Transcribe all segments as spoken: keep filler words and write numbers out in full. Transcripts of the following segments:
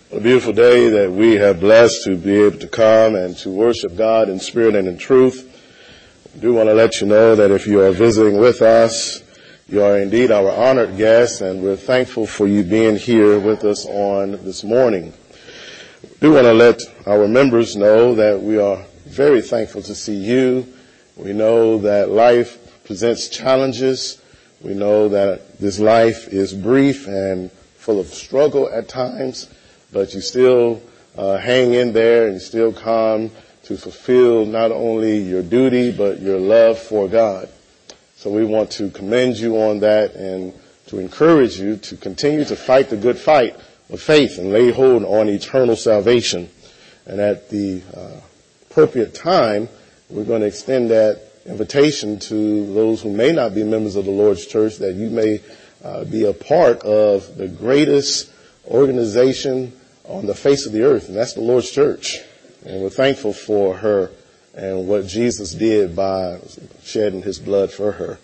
A beautiful day that we have blessed to be able to come and to worship God in spirit and in truth. I do want to let you know that if you are visiting with us, you are indeed our honored guest, and we're thankful for you being here with us on this morning. I do want to let our members know that we are very thankful to see you. We know that life presents challenges. We know that this life is brief and full of struggle at times, but you still uh, hang in there and you still come to fulfill not only your duty, but your love for God. So we want to commend you on that and to encourage you to continue to fight the good fight of faith and lay hold on eternal salvation. And at the uh, appropriate time, we're going to extend that invitation to those who may not be members of the Lord's church, that you may uh, be a part of the greatest organization on the face of the earth, and that's the Lord's church. And we're thankful for her and what Jesus did by shedding his blood for her.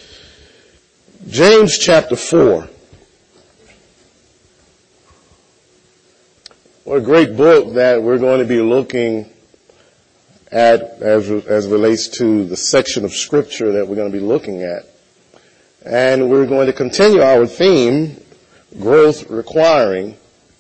James chapter four. What a great book that we're going to be looking at as, as relates to the section of scripture that we're going to be looking at. And we're going to continue our theme, growth requiring.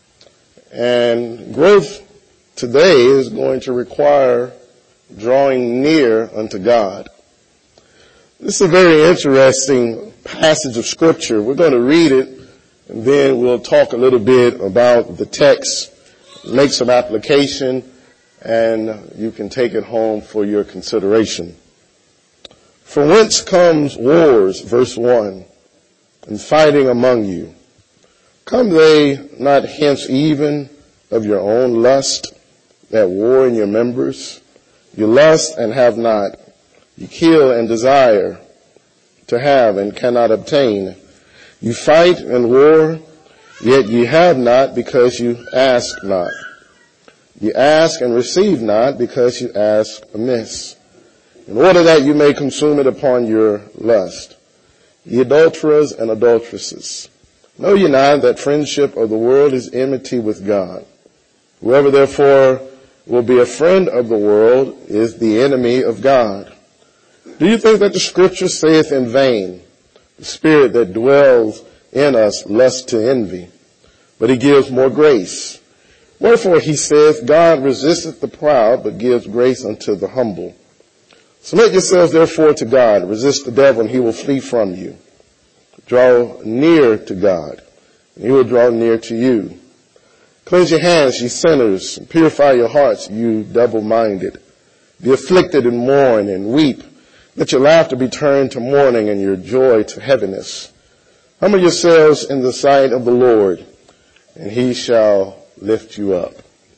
And growth today is going to require drawing near unto God. This is a very interesting passage of scripture. We're going to read it, and then we'll talk a little bit about the text, make some application, and you can take it home for your consideration. For whence comes wars, verse one, and fighting among you? Come they not hence even of your own lust that war in your members? You lust and have not. You kill and desire to have and cannot obtain. You fight and war, yet ye have not because you ask not. You ask and receive not because you ask amiss, in order that you may consume it upon your lust. Ye adulterers and adulteresses, know ye not that friendship of the world is enmity with God? Whoever therefore will be a friend of the world is the enemy of God. Do you think that the scripture saith in vain, the spirit that dwells in us lusts to envy, but he gives more grace? Wherefore he saith, God resisteth the proud, but gives grace unto the humble. Submit yourselves therefore to God. Resist the devil, and he will flee from you. Draw near to God, and he will draw near to you. Cleanse your hands, ye sinners, and purify your hearts, you double-minded. Be afflicted and mourn and weep. Let your laughter be turned to mourning and your joy to heaviness. Humble yourselves in the sight of the Lord, and he shall lift you up.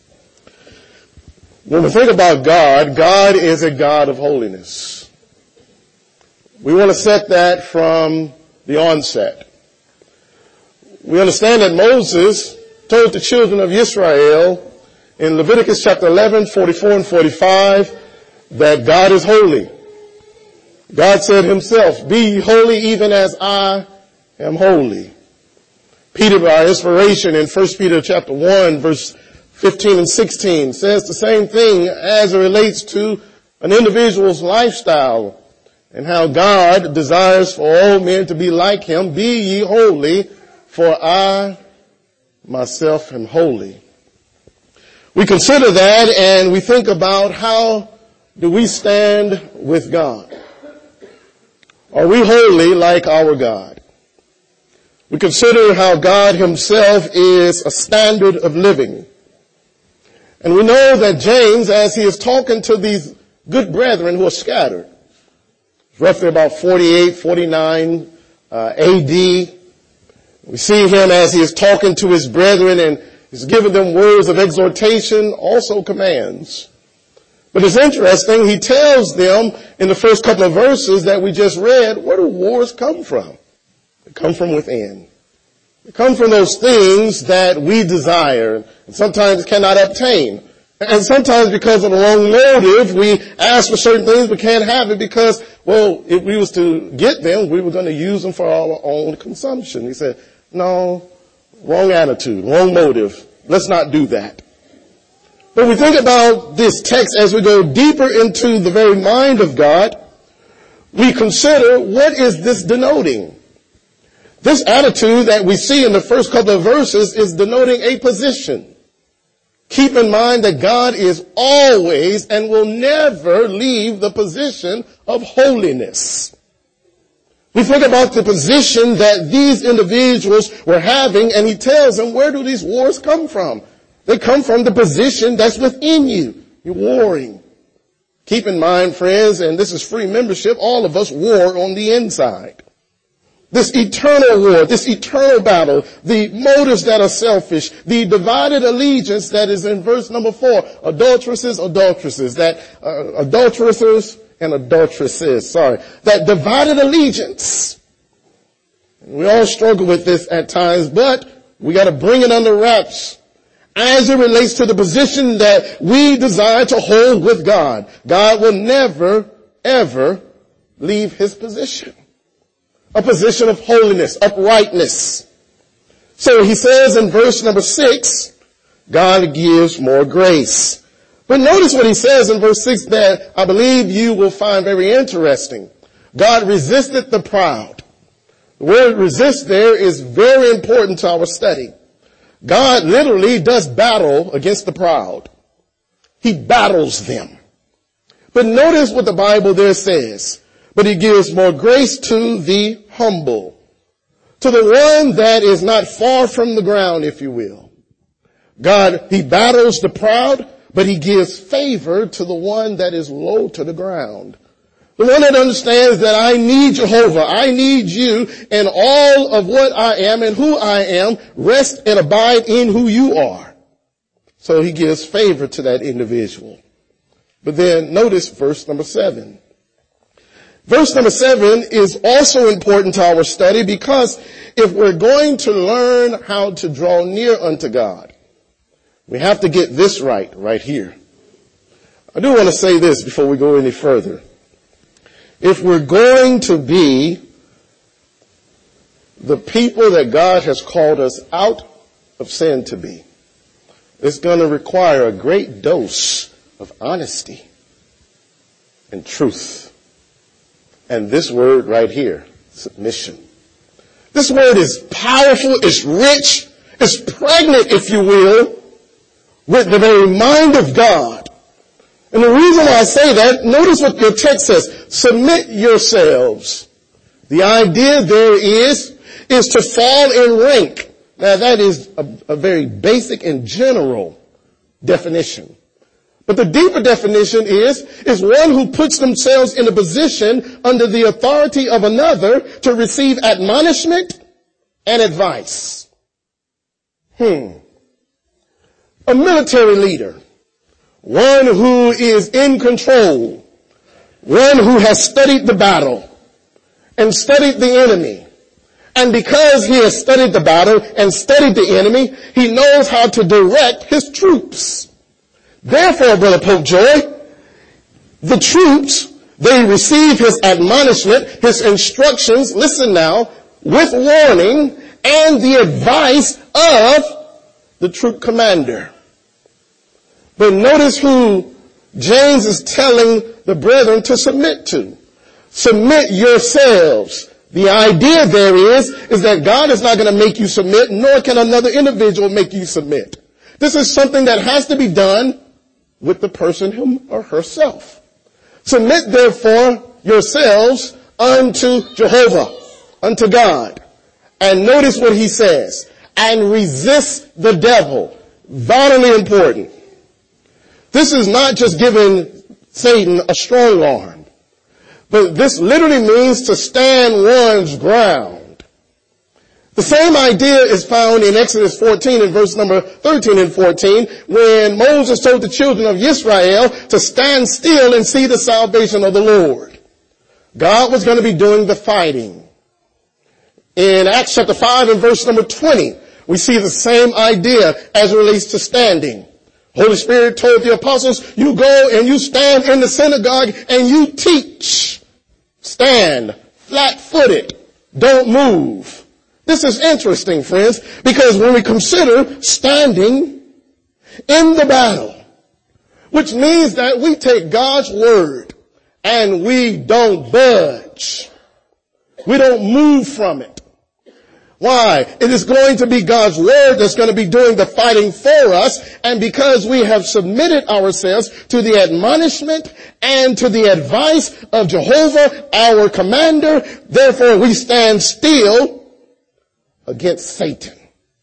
When we think about God, God is a God of holiness. We want to set that from the onset. We understand that Moses told the children of Israel in Leviticus chapter eleven, forty-four and forty-five, that God is holy. God said himself, be ye holy even as I am holy. Peter, by inspiration in First Peter chapter one, verse fifteen and sixteen, says the same thing as it relates to an individual's lifestyle and how God desires for all men to be like him. Be ye holy, for I myself am holy. We consider that and we think about how do we stand with God. Are we holy like our God? We consider how God himself is a standard of living. And we know that James, as he is talking to these good brethren who are scattered, roughly about forty-eight, forty-nine uh, A D, we see him as he is talking to his brethren and he's giving them words of exhortation, also commands. But it's interesting, he tells them in the first couple of verses that we just read, where do wars come from? They come from within. They come from those things that we desire and sometimes cannot obtain. And sometimes because of the wrong motive, we ask for certain things but can't have it because, well, if we was to get them, we were going to use them for our own consumption. He said, no, wrong attitude, wrong motive. Let's not do that. But we think about this text as we go deeper into the very mind of God. We consider, what is this denoting? This attitude that we see in the first couple of verses is denoting a position. Keep in mind that God is always and will never leave the position of holiness. We think about the position that these individuals were having, and he tells them, where do these wars come from? They come from the position that's within you. You're warring. Keep in mind, friends, and this is free membership, all of us war on the inside. This eternal war, this eternal battle, the motives that are selfish, the divided allegiance that is in verse number four, adulteresses, adulteresses, that uh, adulteresses and adulteresses, sorry, that divided allegiance. We all struggle with this at times, but we got to bring it under wraps as it relates to the position that we desire to hold with God. God will never, ever leave his position. A position of holiness, uprightness. So he says in verse number six, God gives more grace. But notice what he says in verse six that I believe you will find very interesting. God resisted the proud. The word resist there is very important to our study. God literally does battle against the proud. He battles them. But notice what the Bible there says. But he gives more grace to the humble, to the one that is not far from the ground, if you will. God, he battles the proud, but he gives favor to the one that is low to the ground. The one that understands that I need Jehovah, I need you, and all of what I am and who I am, rest and abide in who you are. So he gives favor to that individual. But then notice verse number seven. Verse number seven is also important to our study because if we're going to learn how to draw near unto God, we have to get this right, right here. I do want to say this before we go any further. If we're going to be the people that God has called us out of sin to be, it's going to require a great dose of honesty and truth. And this word right here, submission. This word is powerful, it's rich, it's pregnant, if you will, with the very mind of God. And the reason why I say that, notice what your text says. Submit yourselves. The idea there is, is to fall in rank. Now that is a, a very basic and general definition. But the deeper definition is, is one who puts themselves in a position under the authority of another to receive admonishment and advice. Hmm. A military leader. One who is in control. One who has studied the battle and studied the enemy. And because he has studied the battle and studied the enemy, he knows how to direct his troops. Therefore, Brother Pope Joy, the troops, they receive his admonishment, his instructions, listen now, with warning and the advice of the troop commander. But notice who James is telling the brethren to submit to. Submit yourselves. The idea there is, is that God is not going to make you submit, nor can another individual make you submit. This is something that has to be done with the person him or herself. Submit therefore yourselves unto Jehovah, unto God. And notice what he says. And resist the devil. Vitally important. This is not just giving Satan a strong arm, but this literally means to stand one's ground. The same idea is found in Exodus fourteen in verse number thirteen and fourteen, when Moses told the children of Israel to stand still and see the salvation of the Lord. God was going to be doing the fighting. In Acts chapter five and verse number twenty, we see the same idea as it relates to standing. Holy Spirit told the apostles, you go and you stand in the synagogue and you teach. Stand flat-footed. Don't move. This is interesting, friends, because when we consider standing in the battle, which means that we take God's word and we don't budge. We don't move from it. Why? It is going to be God's word that's going to be doing the fighting for us. And because we have submitted ourselves to the admonishment and to the advice of Jehovah, our commander, therefore we stand still against Satan.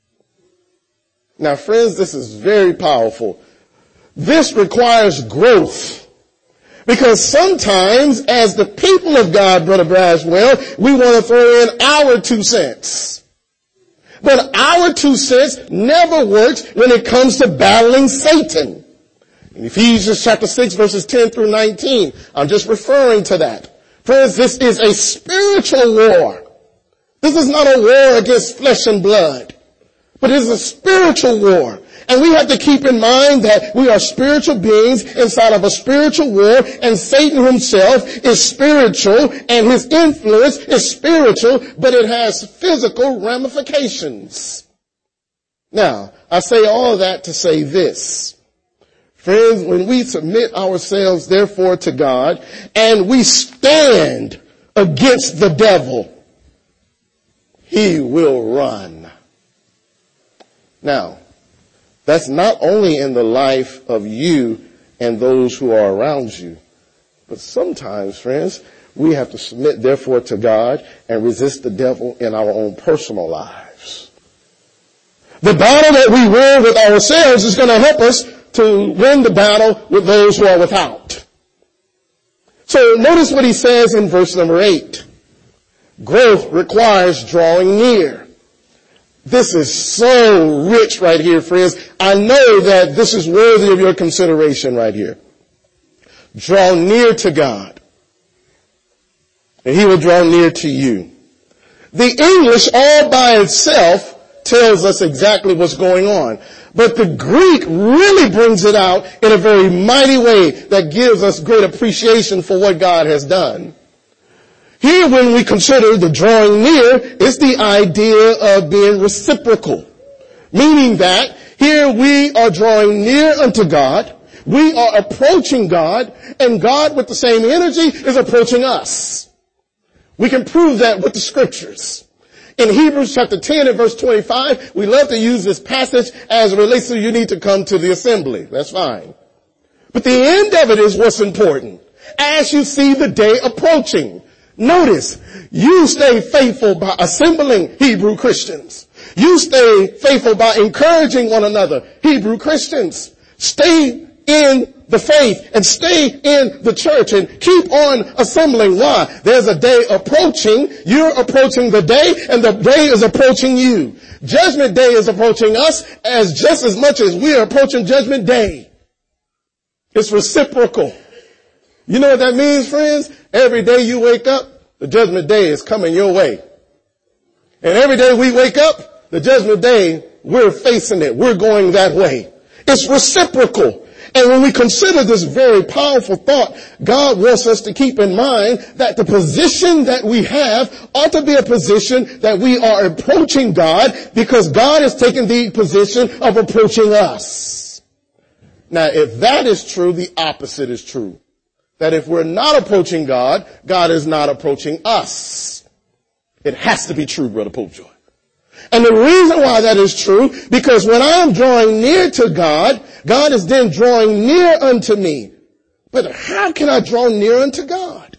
Now, friends, this is very powerful. This requires growth. Because sometimes, as the people of God, Brother Braswell, we want to throw in our two cents. But our two cents never works when it comes to battling Satan. In Ephesians chapter six, verses ten through nineteen, I'm just referring to that. Friends, this is a spiritual war. This is not a war against flesh and blood, but it is a spiritual war. And we have to keep in mind that we are spiritual beings inside of a spiritual war, and Satan himself is spiritual and his influence is spiritual, but it has physical ramifications. Now, I say all that to say this. Friends, when we submit ourselves therefore to God and we stand against the devil, he will run. Now, that's not only in the life of you and those who are around you, but sometimes, friends, we have to submit therefore to God and resist the devil in our own personal lives. The battle that we win with ourselves is going to help us to win the battle with those who are without. So notice what he says in verse number eight. Growth requires drawing near. This is so rich right here, friends. I know that this is worthy of your consideration right here. Draw near to God, and he will draw near to you. The English all by itself tells us exactly what's going on, but the Greek really brings it out in a very mighty way that gives us great appreciation for what God has done. Here, when we consider the drawing near, it's the idea of being reciprocal. Meaning that here we are drawing near unto God, we are approaching God, and God with the same energy is approaching us. We can prove that with the scriptures. In Hebrews chapter ten and verse twenty-five, we love to use this passage as it relates to you need to come to the assembly. That's fine. But the end of it is what's important. As you see the day approaching, notice, you stay faithful by assembling Hebrew Christians. You stay faithful by encouraging one another, Hebrew Christians. Stay in the faith and stay in the church and keep on assembling. Why? There's a day approaching. You're approaching the day and the day is approaching you. Judgment day is approaching us as just as much as we are approaching judgment day. It's reciprocal. You know what that means, friends? Every day you wake up, the judgment day is coming your way. And every day we wake up, the judgment day, we're facing it. We're going that way. It's reciprocal. And when we consider this very powerful thought, God wants us to keep in mind that the position that we have ought to be a position that we are approaching God because God is taking the position of approaching us. Now, if that is true, the opposite is true. That if we're not approaching God, God is not approaching us. It has to be true, Brother Popejoy. And the reason why that is true, because when I am drawing near to God, God is then drawing near unto me. But how can I draw near unto God?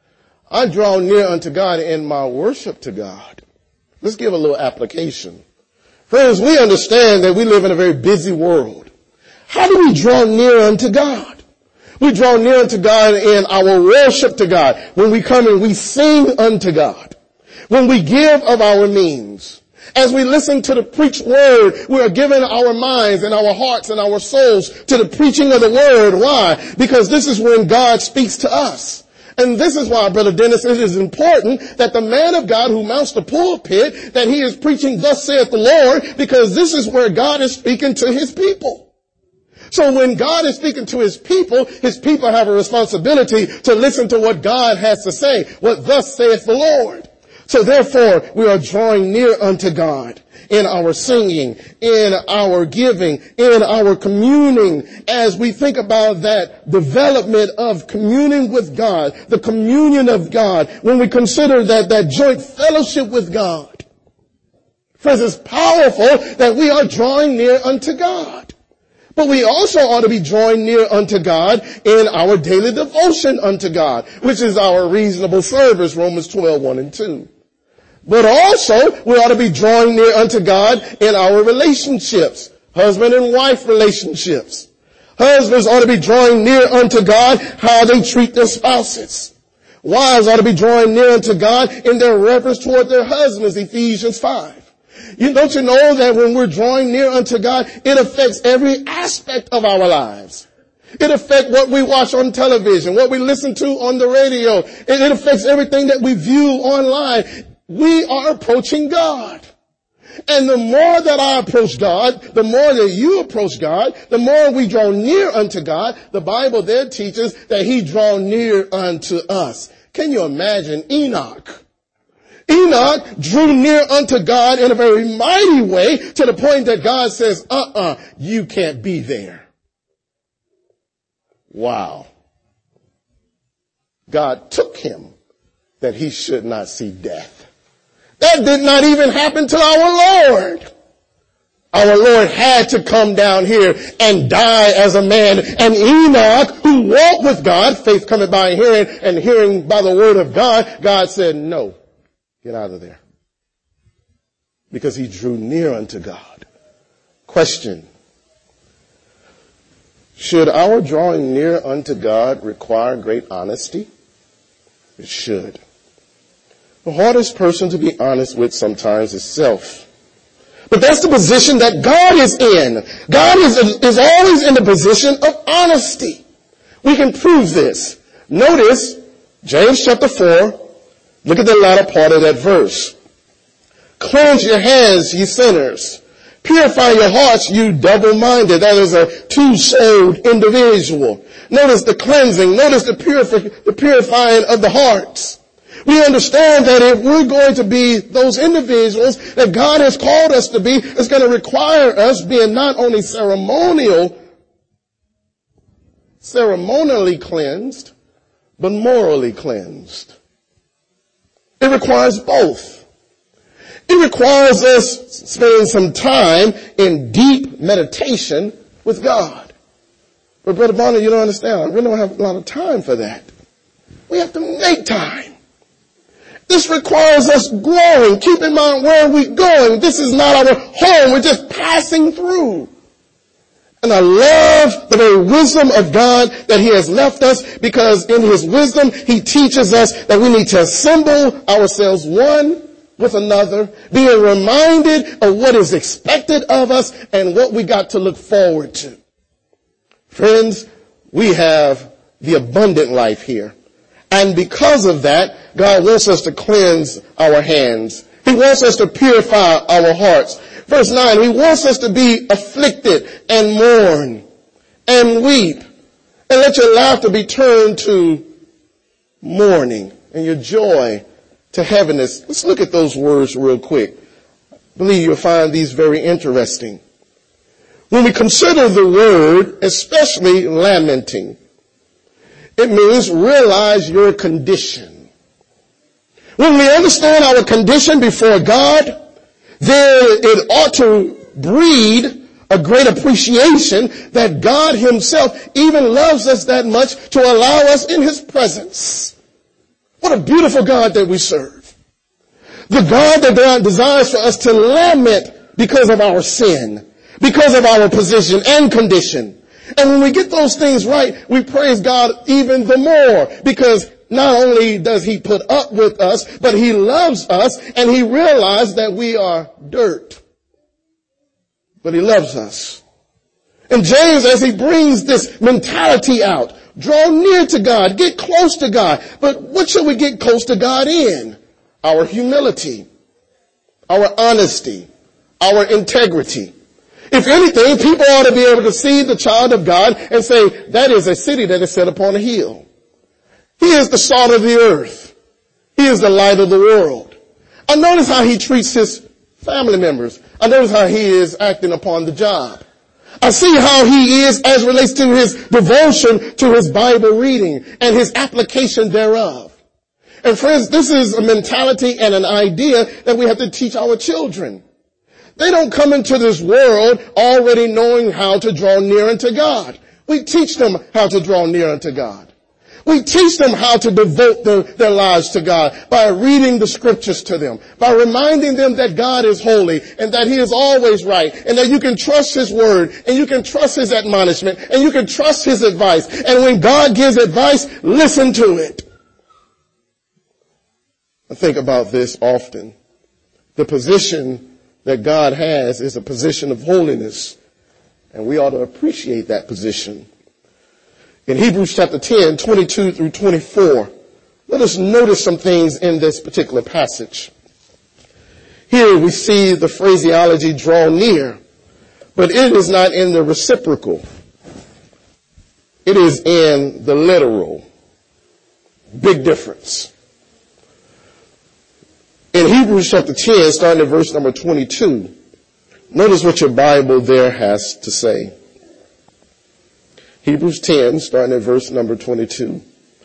I draw near unto God in my worship to God. Let's give a little application. Friends, we understand that we live in a very busy world. How do we draw near unto God? We draw near unto God in our worship to God. When we come and we sing unto God. When we give of our means. As we listen to the preached word, we are giving our minds and our hearts and our souls to the preaching of the word. Why? Because this is when God speaks to us. And this is why, Brother Dennis, it is important that the man of God who mounts the pulpit, that he is preaching, thus saith the Lord, because this is where God is speaking to his people. So when God is speaking to his people, his people have a responsibility to listen to what God has to say, what thus saith the Lord. So therefore, we are drawing near unto God in our singing, in our giving, in our communing, as we think about that development of communing with God, the communion of God, when we consider that, that joint fellowship with God. Friends, it's powerful that we are drawing near unto God. But we also ought to be drawing near unto God in our daily devotion unto God, which is our reasonable service, Romans twelve, one and two. But also, we ought to be drawing near unto God in our relationships, husband and wife relationships. Husbands ought to be drawing near unto God how they treat their spouses. Wives ought to be drawing near unto God in their reverence toward their husbands, Ephesians five. You, don't you know that when we're drawing near unto God, it affects every aspect of our lives. It affects what we watch on television, what we listen to on the radio. It, it affects everything that we view online. We are approaching God. And the more that I approach God, the more that you approach God, the more we draw near unto God. The Bible there teaches that he draw near unto us. Can you imagine Enoch? Enoch drew near unto God in a very mighty way to the point that God says, uh-uh, you can't be there. Wow. God took him that he should not see death. That did not even happen to our Lord. Our Lord had to come down here and die as a man. And Enoch, who walked with God, faith coming by hearing and hearing by the word of God, God said, no, get out of there. Because he drew near unto God. Question. Should our drawing near unto God require great honesty? It should. The hardest person to be honest with sometimes is self. But that's the position that God is in. God is, is always in the position of honesty. We can prove this. Notice James chapter four. Look at the latter part of that verse. Cleanse your hands, ye sinners. Purify your hearts, you double-minded. That is a two-souled individual. Notice the cleansing. Notice the, purifi- the purifying of the hearts. We understand that if we're going to be those individuals that God has called us to be, it's going to require us being not only ceremonial, ceremonially cleansed, but morally cleansed. It requires both. It requires us spending some time in deep meditation with God. But Brother Bonner, you don't understand. We don't have a lot of time for that. We have to make time. This requires us growing. Keep in mind where we're going. This is not our home. We're just passing through. And I love the very wisdom of God that he has left us, because in his wisdom, he teaches us that we need to assemble ourselves one with another, being reminded of what is expected of us and what we got to look forward to. Friends, we have the abundant life here. And because of that, God wants us to cleanse our hands. He wants us to purify our hearts. Verse nine, he wants us to be afflicted and mourn and weep. And let your laughter be turned to mourning and your joy to heaviness. Let's look at those words real quick. I believe you'll find these very interesting. When we consider the word, especially lamenting, it means realize your condition. When we understand our condition before God, then it ought to breed a great appreciation that God himself even loves us that much to allow us in his presence. What a beautiful God that we serve. The God that desires for us to lament because of our sin, because of our position and condition. And when we get those things right, we praise God even the more, because not only does he put up with us, but he loves us, and he realized that we are dirt. But he loves us. And James, as he brings this mentality out, draw near to God, get close to God. But what should we get close to God in? Our humility, our honesty, our integrity. If anything, people ought to be able to see the child of God and say, that is a city that is set upon a hill. He is the salt of the earth. He is the light of the world. I notice how he treats his family members. I notice how he is acting upon the job. I see how he is as relates to his devotion to his Bible reading and his application thereof. And friends, this is a mentality and an idea that we have to teach our children. They don't come into this world already knowing how to draw near unto God. We teach them how to draw near unto God. We teach them how to devote their, their lives to God by reading the scriptures to them, by reminding them that God is holy and that he is always right and that you can trust his word and you can trust his admonishment and you can trust his advice. And when God gives advice, listen to it. I think about this often. The position that God has is a position of holiness, and we ought to appreciate that position. In Hebrews chapter ten, twenty-two through twenty-four, let us notice some things in this particular passage. Here we see the phraseology draw near, but it is not in the reciprocal. It is in the literal. Big difference. In Hebrews chapter ten, starting at verse number twenty-two, notice what your Bible there has to say. Hebrews ten, starting at verse number twenty-two.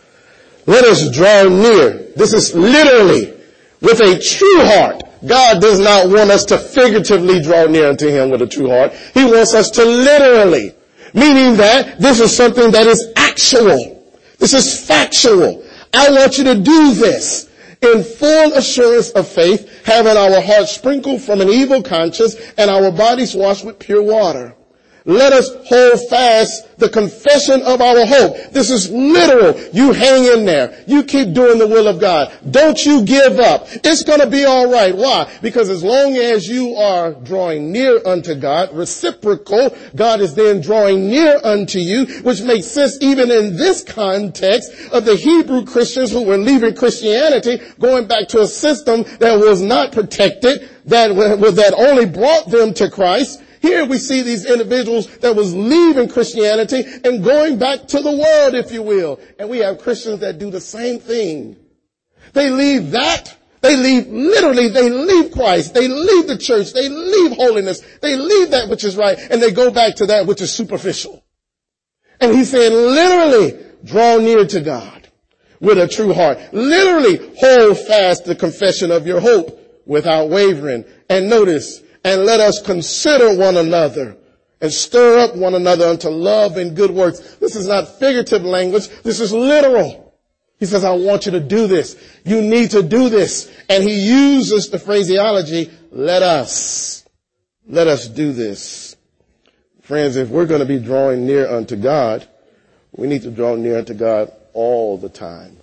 Let us draw near. This is literally with a true heart. God does not want us to figuratively draw near unto him with a true heart. He wants us to literally, meaning that this is something that is actual. This is factual. I want you to do this in full assurance of faith, having our hearts sprinkled from an evil conscience and our bodies washed with pure water. Let us hold fast the confession of our hope. This is literal. You hang in there. You keep doing the will of God. Don't you give up. It's going to be all right. Why? Because as long as you are drawing near unto God, reciprocal, God is then drawing near unto you, which makes sense even in this context of the Hebrew Christians who were leaving Christianity, going back to a system that was not protected, that, that only brought them to Christ. Here we see these individuals that was leaving Christianity and going back to the world, if you will. And we have Christians that do the same thing. They leave that. They leave, literally, they leave Christ. They leave the church. They leave holiness. They leave that which is right. And they go back to that which is superficial. And he's saying, literally, draw near to God with a true heart. Literally, hold fast the confession of your hope without wavering. And notice, and let us consider one another and stir up one another unto love and good works. This is not figurative language. This is literal. He says, I want you to do this. You need to do this. And he uses the phraseology, let us. Let us do this. Friends, if we're going to be drawing near unto God, we need to draw near unto God all the time.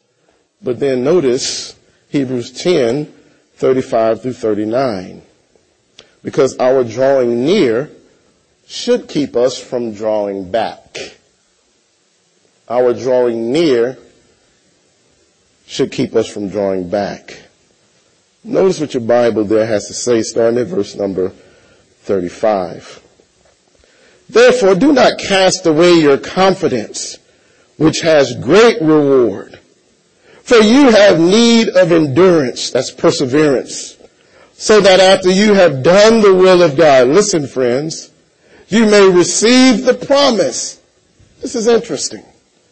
But then notice Hebrews ten, thirty-five through thirty-nine. Because our drawing near should keep us from drawing back. Our drawing near should keep us from drawing back. Notice what your Bible there has to say, starting at verse number thirty-five. Therefore, do not cast away your confidence, which has great reward. For you have need of endurance, that's perseverance, so that after you have done the will of God, listen friends, you may receive the promise. This is interesting.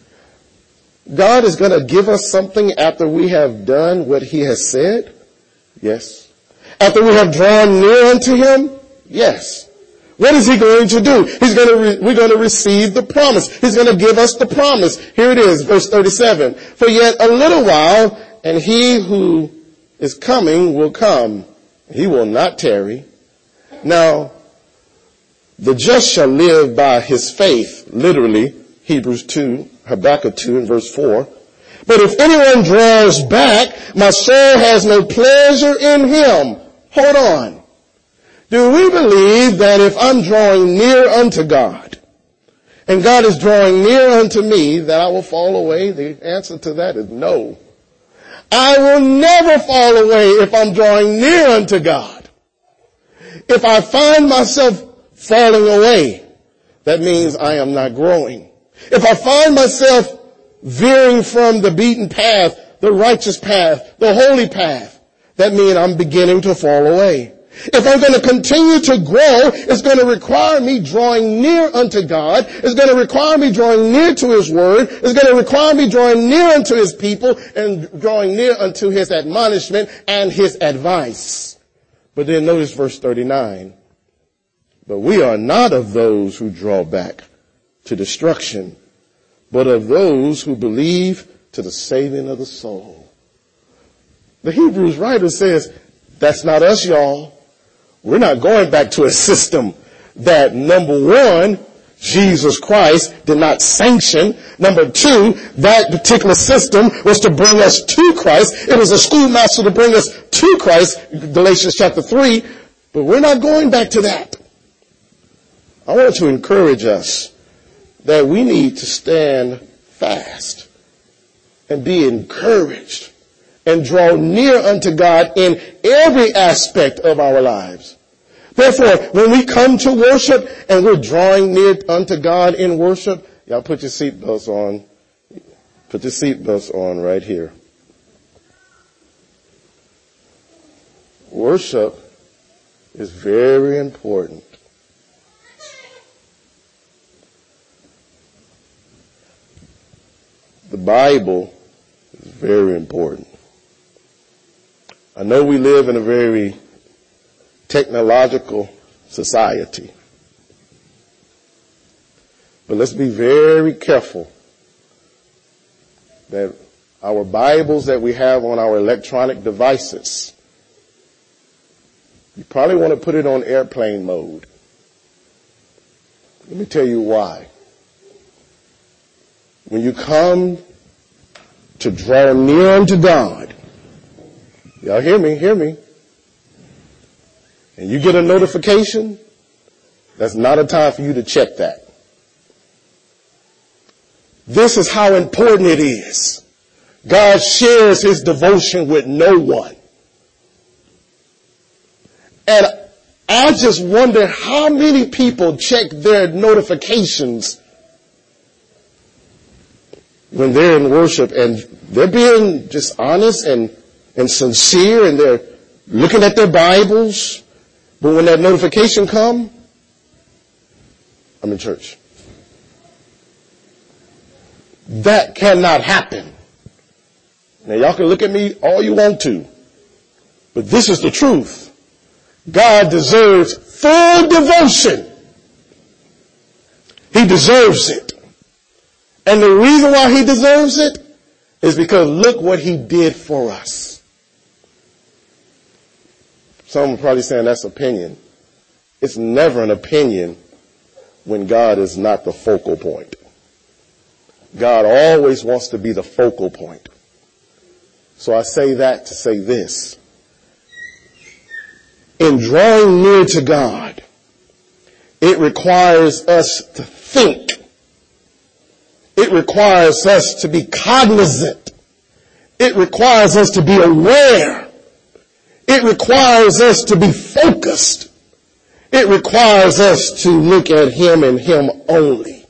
God is going to give us something after we have done what he has said? Yes. After we have drawn near unto him? Yes. What is he going to do? He's going to re- we're going to receive the promise. He's going to give us the promise. Here it is, verse thirty-seven. For yet a little while, and he who is coming will come. He will not tarry. Now, the just shall live by his faith, literally, Hebrews two, Habakkuk two and verse four. But if anyone draws back, my soul has no pleasure in him. Hold on. Do we believe that if I'm drawing near unto God, and God is drawing near unto me, that I will fall away? The answer to that is no. I will never fall away if I'm drawing near unto God. If I find myself falling away, that means I am not growing. If I find myself veering from the beaten path, the righteous path, the holy path, that means I'm beginning to fall away. If I'm going to continue to grow, it's going to require me drawing near unto God. It's going to require me drawing near to His Word. It's going to require me drawing near unto His people and drawing near unto His admonishment and His advice. But then notice verse thirty-nine. But we are not of those who draw back to destruction, but of those who believe to the saving of the soul. The Hebrews writer says, that's not us, y'all. We're not going back to a system that, number one, Jesus Christ did not sanction. Number two, that particular system was to bring us to Christ. It was a schoolmaster to bring us to Christ, Galatians chapter three. But we're not going back to that. I want to encourage us that we need to stand fast and be encouraged and draw near unto God in every aspect of our lives. Therefore, when we come to worship and we're drawing near unto God in worship, y'all put your seatbelts on. Put your seatbelts on right here. Worship is very important. The Bible is very important. I know we live in a very technological society, but let's be very careful that our Bibles that we have on our electronic devices, you probably want to put it on airplane mode. Let me tell you why. When you come to draw near unto God, y'all hear me, hear me. And you get a notification, that's not a time for you to check that. This is how important it is. God shares His devotion with no one. And I just wonder how many people check their notifications when they're in worship and they're being just honest and, and sincere and they're looking at their Bibles. But when that notification come, I'm in church. That cannot happen. Now y'all can look at me all you want to, but this is the truth. God deserves full devotion. He deserves it. And the reason why He deserves it is because look what He did for us. Some are probably saying that's opinion. It's never an opinion when God is not the focal point. God always wants to be the focal point. So I say that to say this. In drawing near to God, it requires us to think. It requires us to be cognizant. It requires us to be aware. It requires us to be focused. It requires us to look at Him and Him only.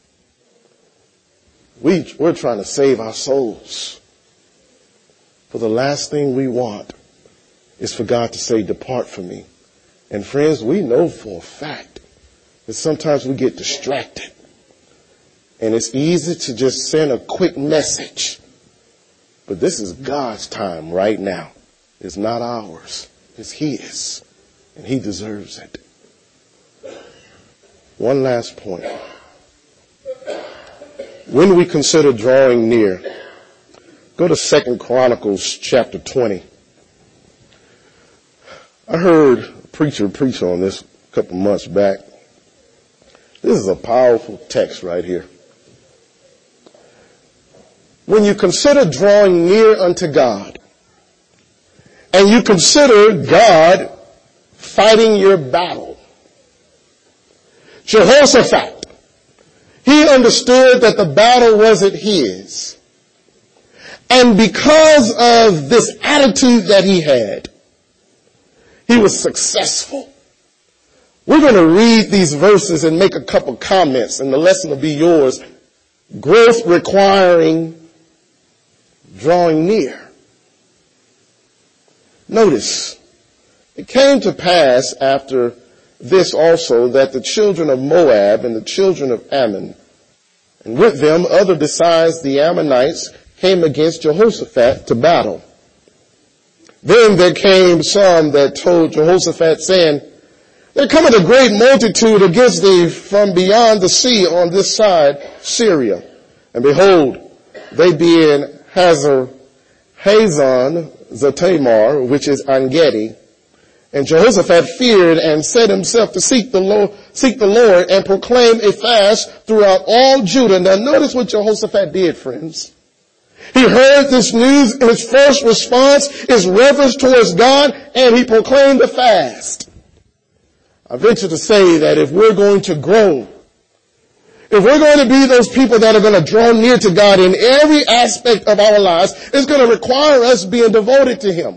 We, we're trying to save our souls. For the last thing we want is for God to say, depart from me. And friends, we know for a fact that sometimes we get distracted. And it's easy to just send a quick message. But this is God's time right now. It's not ours. It's His. And He deserves it. One last point. When we consider drawing near, go to Second Chronicles chapter twenty. I heard a preacher preach on this a couple months back. This is a powerful text right here. When you consider drawing near unto God, and you consider God fighting your battle, Jehoshaphat, he understood that the battle wasn't his. And because of this attitude that he had, he was successful. We're going to read these verses and make a couple comments, and the lesson will be yours. Growth requiring drawing near. Notice, it came to pass after this also that the children of Moab and the children of Ammon, and with them other besides the Ammonites, came against Jehoshaphat to battle. Then there came some that told Jehoshaphat, saying, there cometh a great multitude against thee from beyond the sea on this side, Syria. And behold, they be in Hazar, Hazon Zatamar, which is En-gedi. And Jehoshaphat feared and set himself to seek the Lord, seek the Lord and proclaim a fast throughout all Judah. Now notice what Jehoshaphat did, friends. He heard this news, and his first response is reverence towards God, and he proclaimed a fast. I venture to say that if we're going to grow, if we're going to be those people that are going to draw near to God in every aspect of our lives, it's going to require us being devoted to Him.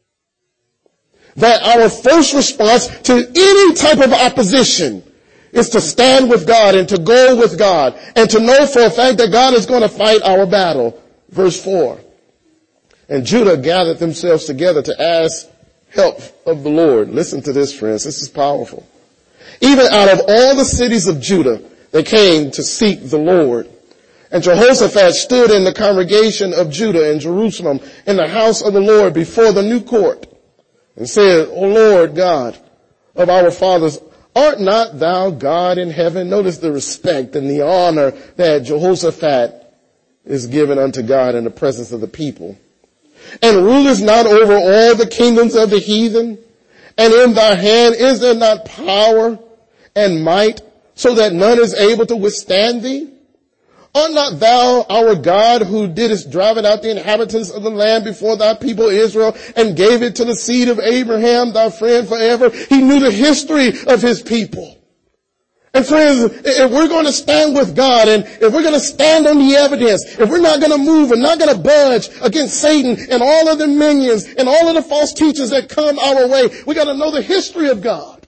That our first response to any type of opposition is to stand with God and to go with God and to know for a fact that God is going to fight our battle. Verse four. And Judah gathered themselves together to ask help of the Lord. Listen to this, friends. This is powerful. Even out of all the cities of Judah, they came to seek the Lord. And Jehoshaphat stood in the congregation of Judah in Jerusalem in the house of the Lord before the new court and said, O Lord God of our fathers, art not thou God in heaven? Notice the respect and the honor that Jehoshaphat is given unto God in the presence of the people. And rulest not over all the kingdoms of the heathen? And in thy hand is there not power and might, so that none is able to withstand thee? Art not thou our God, who didst drive out the inhabitants of the land before thy people Israel, and gave it to the seed of Abraham, thy friend forever? He knew the history of his people. And friends, if we're going to stand with God, and if we're going to stand on the evidence, if we're not going to move and not going to budge against Satan and all of the minions and all of the false teachers that come our way, we got to know the history of God.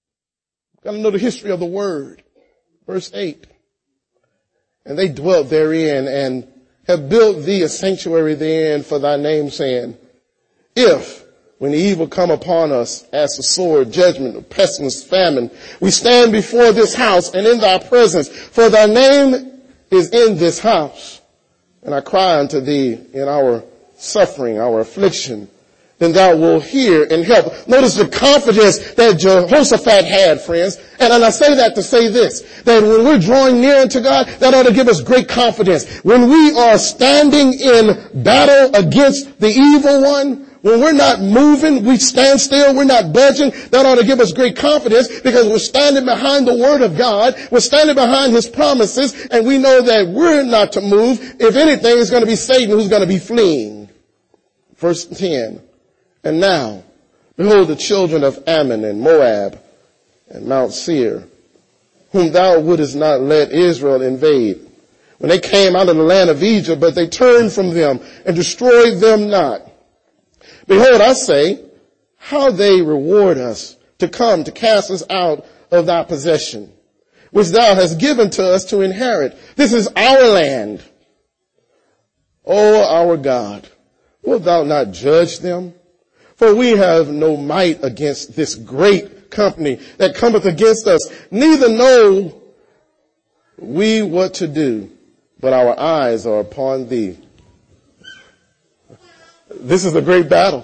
We got to know the history of the Word. Verse eight. And they dwelt therein and have built thee a sanctuary therein for thy name, saying, if when evil come upon us as the sword, judgment, pestilence, famine, we stand before this house and in thy presence, for thy name is in this house. And I cry unto thee in our suffering, our affliction, then thou wilt hear and help. Notice the confidence that Jehoshaphat had, friends. And, and I say that to say this, that when we're drawing near unto God, that ought to give us great confidence. When we are standing in battle against the evil one, when we're not moving, we stand still, we're not budging, that ought to give us great confidence because we're standing behind the Word of God, we're standing behind His promises, and we know that we're not to move. If anything, it's going to be Satan who's going to be fleeing. Verse ten. And now, behold, the children of Ammon and Moab and Mount Seir, whom thou wouldest not let Israel invade, when they came out of the land of Egypt, but they turned from them and destroyed them not. Behold, I say, how they reward us to come to cast us out of thy possession, which thou hast given to us to inherit. This is our land. O our God, wilt thou not judge them? For we have no might against this great company that cometh against us, neither know we what to do, but our eyes are upon thee. This is a great battle.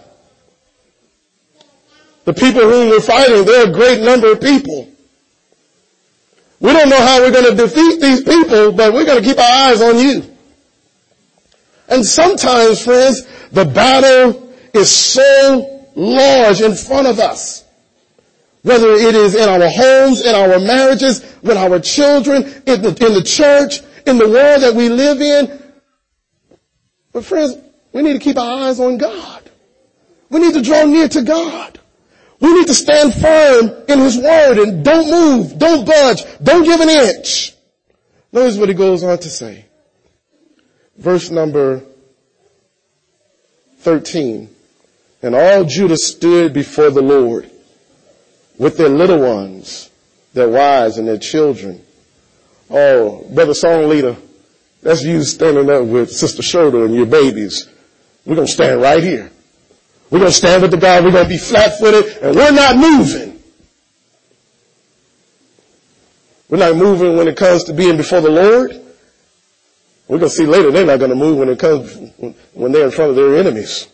The people whom we're fighting, they're a great number of people. We don't know how we're going to defeat these people, but we're going to keep our eyes on you. And sometimes, friends, the battle is so large in front of us. Whether it is in our homes, in our marriages, with our children, in the, in the church, in the world that we live in. But friends, we need to keep our eyes on God. We need to draw near to God. We need to stand firm in His Word and don't move, don't budge, don't give an inch. Notice what he goes on to say. Verse number thirteen. And all Judah stood before the Lord with their little ones, their wives and their children. Oh, brother song leader, that's you standing up with Sister Schroeder and your babies. We're going to stand right here. We're going to stand with the God. We're going to be flat-footed, and we're not moving. We're not moving when it comes to being before the Lord. We're going to see later they're not going to move when it comes when they're in front of their enemies.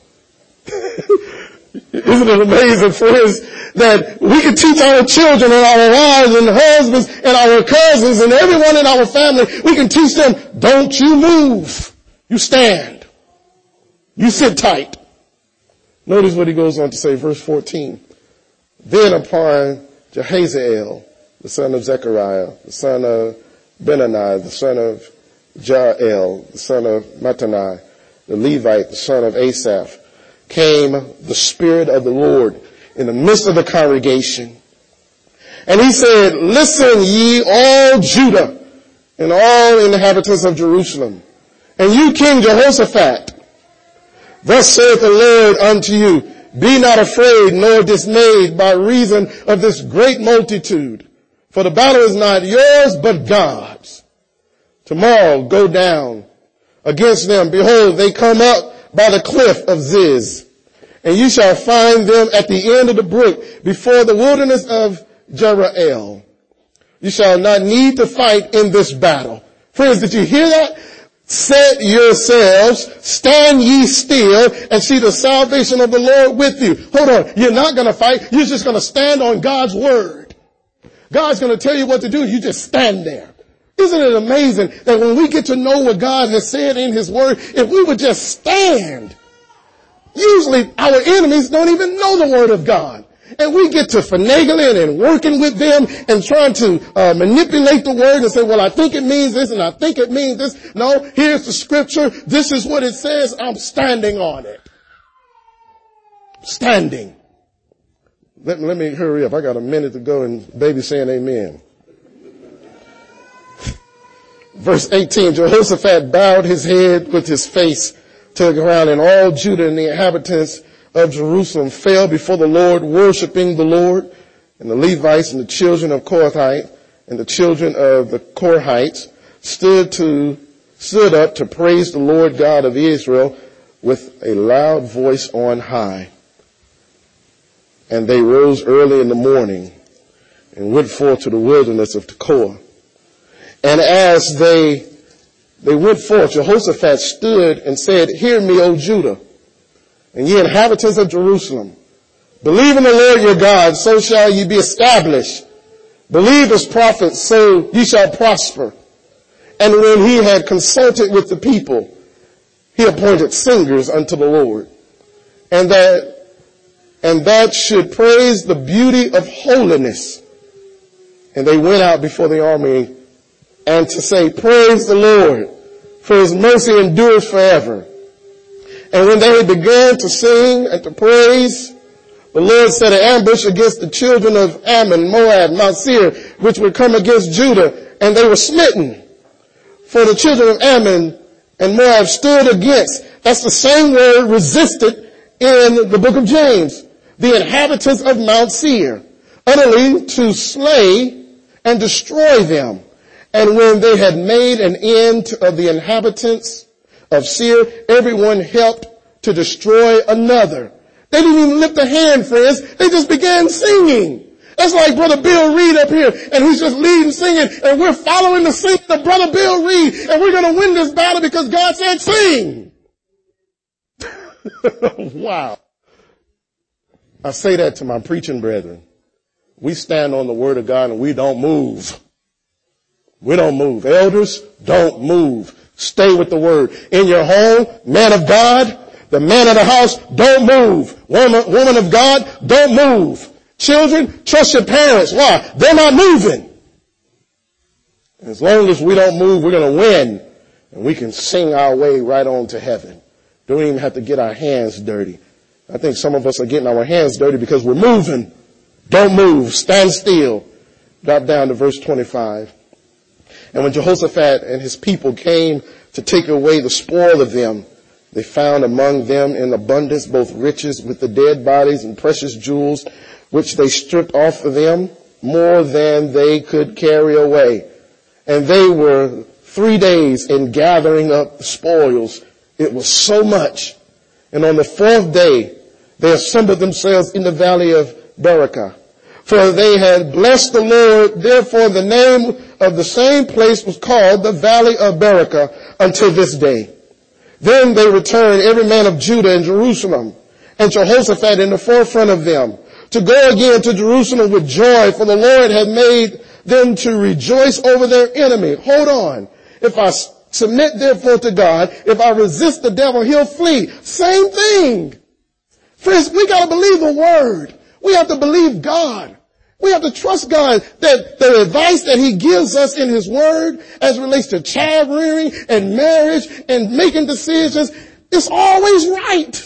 Isn't it amazing, friends, that we can teach our children and our wives and husbands and our cousins and everyone in our family, we can teach them, don't you move. You stand. You sit tight. Notice what he goes on to say, verse fourteen. Then upon Jehaziel, the son of Zechariah, the son of Benani, the son of Jael, the son of Mattanai, the Levite, the son of Asaph, came the Spirit of the Lord in the midst of the congregation. And he said, listen ye all Judah and all inhabitants of Jerusalem, and you King Jehoshaphat, thus saith the Lord unto you, be not afraid nor dismayed by reason of this great multitude, for the battle is not yours but God's. Tomorrow go down against them. Behold, they come up by the cliff of Ziz, and you shall find them at the end of the brook before the wilderness of Jerael. You shall not need to fight in this battle. Friends, did you hear that? Set yourselves, stand ye still, and see the salvation of the Lord with you. Hold on, you're not going to fight. You're just going to stand on God's word. God's going to tell you what to do. You just stand there. Isn't it amazing that when we get to know what God has said in his word, if we would just stand, usually our enemies don't even know the word of God. And we get to finagling and working with them and trying to uh, manipulate the word and say, well, I think it means this and I think it means this. No, here's the scripture. This is what it says. I'm standing on it. Standing. Let, let me hurry up. I got a minute to go and baby saying amen. Verse eighteen, Jehoshaphat bowed his head with his face to the ground, and all Judah and the inhabitants of Jerusalem fell before the Lord, worshiping the Lord. And the Levites and the children of Kohathite and the children of the Korhites stood to, stood up to praise the Lord God of Israel with a loud voice on high. And they rose early in the morning and went forth to the wilderness of Tekoa. And as they, they went forth, Jehoshaphat stood and said, hear me, O Judah, and ye inhabitants of Jerusalem. Believe in the Lord your God, so shall ye be established. Believe his prophets, so ye shall prosper. And when he had consulted with the people, he appointed singers unto the Lord. And that, and that should praise the beauty of holiness. And they went out before the army and to say, praise the Lord, for his mercy endures forever. And when they began to sing and to praise, the Lord set an ambush against the children of Ammon, Moab, Mount Seir, which would come against Judah, and they were smitten. For the children of Ammon and Moab stood against. That's the same word resisted in the book of James. The inhabitants of Mount Seir, utterly to slay and destroy them. And when they had made an end of the inhabitants of Seir, everyone helped to destroy another. They didn't even lift a hand, friends. They just began singing. That's like Brother Bill Reed up here, and he's just leading singing, and we're following the singing of Brother Bill Reed, and we're going to win this battle because God said sing. Wow. I say that to my preaching brethren. We stand on the word of God and we don't move. We don't move. Elders, don't move. Stay with the word. In your home, man of God, the man of the house, don't move. Woman, woman of God, don't move. Children, trust your parents. Why? They're not moving. As long as we don't move, we're going to win. And we can sing our way right on to heaven. Don't even have to get our hands dirty. I think some of us are getting our hands dirty because we're moving. Don't move. Stand still. Drop down to verse twenty-five. And when Jehoshaphat and his people came to take away the spoil of them, they found among them in abundance both riches with the dead bodies and precious jewels, which they stripped off of them, more than they could carry away. And they were three days in gathering up the spoils. It was so much. And on the fourth day, they assembled themselves in the valley of Berachah. For they had blessed the Lord, therefore the name of the same place was called the valley of Berachah until this day. Then they returned, every man of Judah and Jerusalem, and Jehoshaphat in the forefront of them, to go again to Jerusalem with joy, for the Lord had made them to rejoice over their enemy. Hold on. If I submit therefore to God, if I resist the devil, he'll flee. Same thing. Friends, we gotta believe the word. We have to believe God. We have to trust God that the advice that he gives us in his word as it relates to child rearing and marriage and making decisions is always right.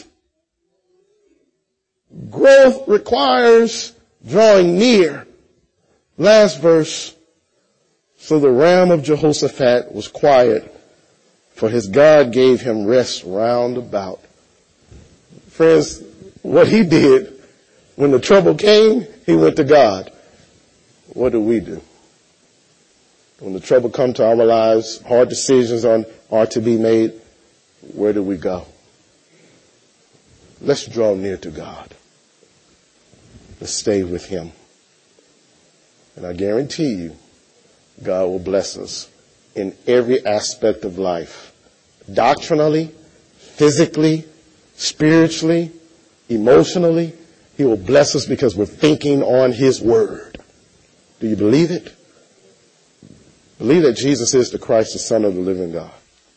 Growth requires drawing near. Last verse. So the ram of Jehoshaphat was quiet, for his God gave him rest round about. Friends, what he did when the trouble came, he went to God. What do we do? When the trouble comes to our lives, hard decisions are, are to be made, where do we go? Let's draw near to God. Let's stay with him. And I guarantee you, God will bless us in every aspect of life. Doctrinally, physically, spiritually, emotionally. He will bless us because we're thinking on his word. Do you believe it? Believe that Jesus is the Christ, the Son of the living God.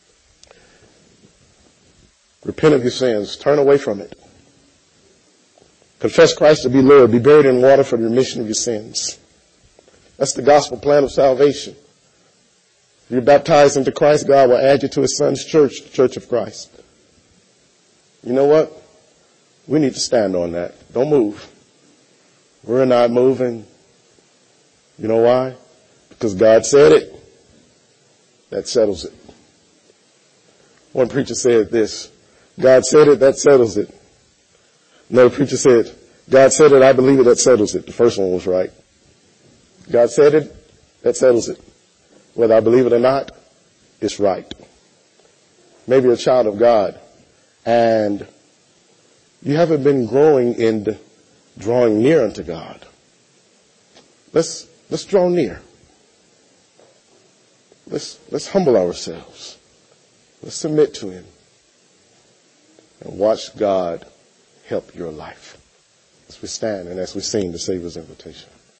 Repent of your sins. Turn away from it. Confess Christ to be Lord. Be buried in water for the remission of your sins. That's the gospel plan of salvation. If you're baptized into Christ, God will add you to his son's church, the Church of Christ. You know what? We need to stand on that. Don't move. We're not moving. You know why? Because God said it. That settles it. One preacher said this. God said it, that settles it. Another preacher said, God said it, I believe it, that settles it. The first one was right. God said it, that settles it. Whether I believe it or not, it's right. Maybe you're a child of God and you haven't been growing in drawing near unto God. Let's, let's draw near. Let's, let's humble ourselves. Let's submit to him and watch God help your life as we stand and as we sing the Savior's invitation.